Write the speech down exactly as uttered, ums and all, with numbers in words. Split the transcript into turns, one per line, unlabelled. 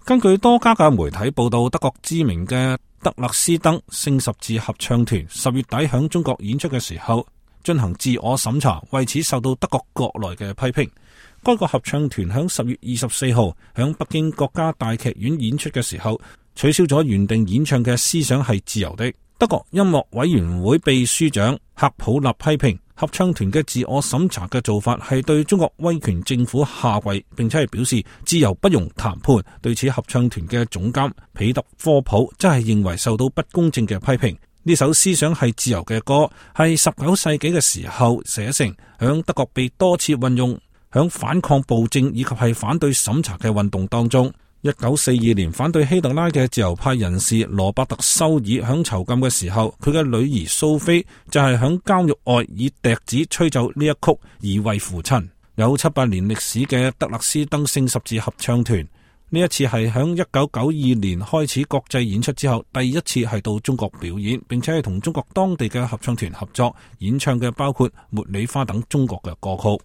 根據多家嘅媒體報道，德國知名嘅德勒斯登聖十字合唱團十月底響中國演出嘅時候進行自我審查，為此受到德國國內嘅批評。該個合唱團響十月二十四號響北京國家大劇院演出嘅時候，取消咗原定演唱嘅思想係自由的。德國音樂委員會秘書長克普納批評合唱團嘅自我審查嘅做法係對中國威權政府下跪，並且係表示自由不容談判。對此，合唱團嘅總監彼得科普真係認為受到不公正嘅批評。呢首思想係自由嘅歌係十九世紀嘅時候寫成，響德國被多次運用響反抗暴政以及係反對審查嘅運動當中。一九四二年，反對希特拉嘅自由派人士羅伯特修爾響囚禁嘅時候，佢嘅女兒蘇菲就係響監獄外以笛子吹奏呢一曲以慰父親。有七百年歷史嘅德勒斯登聖十字合唱團，呢一次係響一九九二年開始國際演出之後第一次係到中國表演，並且係同中國當地嘅合唱團合作演唱嘅包括茉莉花等中國嘅歌曲。